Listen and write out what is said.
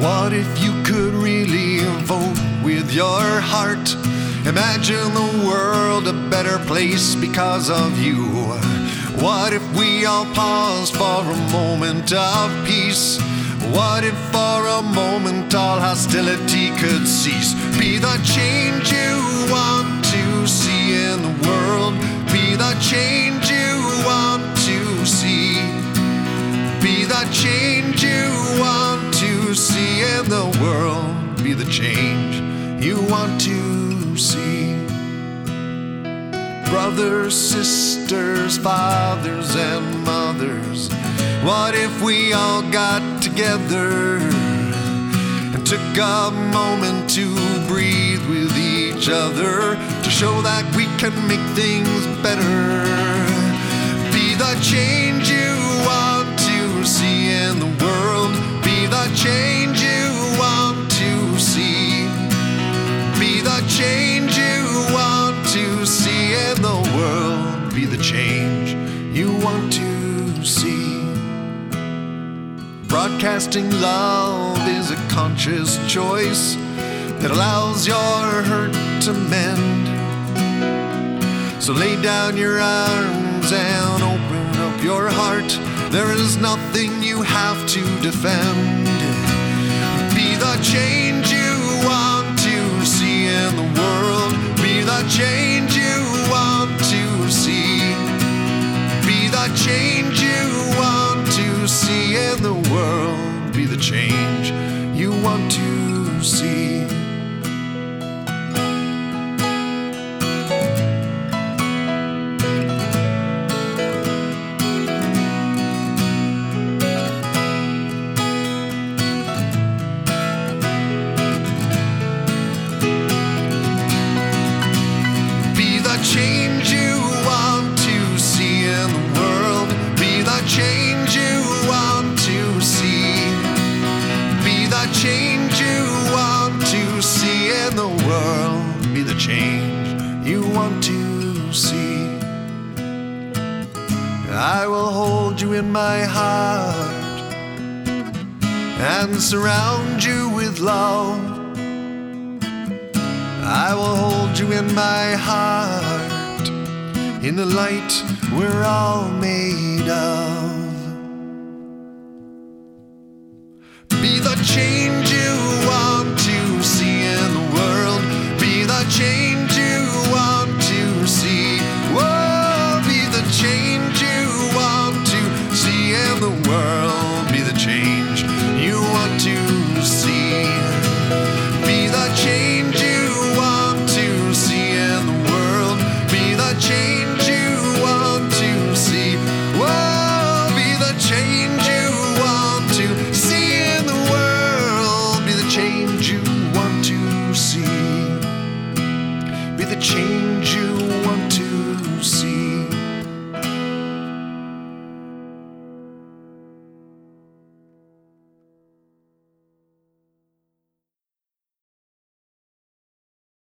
What if you could really vote with your heart? Imagine the world a better place because of you. What if we all paused for a moment of peace? What if for a moment all hostility could cease? Be the change you want to see in the world. Be the change you want to see. Be the change you want to see in the world. Be the change you want to see. Brothers, sisters, fathers and mothers, what if we all got together and took a moment to breathe with each other to show that we can make things better? Be the change you want to see in the world. Be the change you want to see. Be the change you want to see in the world. Be the change you want to see. Broadcasting love is a conscious choice that allows your hurt to mend. So lay down your arms and open up your heart. There is nothing you have to defend. Be the change you want to see in the world. Be the change you want to see. Be the change you want to see in the world. Be the change you want to see. Change you want to see in the world. Be the change you want to see. Be the change you want to see in the world. Be the change you want to see. I will hold you in my heart and surround you with love. I will hold you in my heart, in the light we're all made of. Be the change you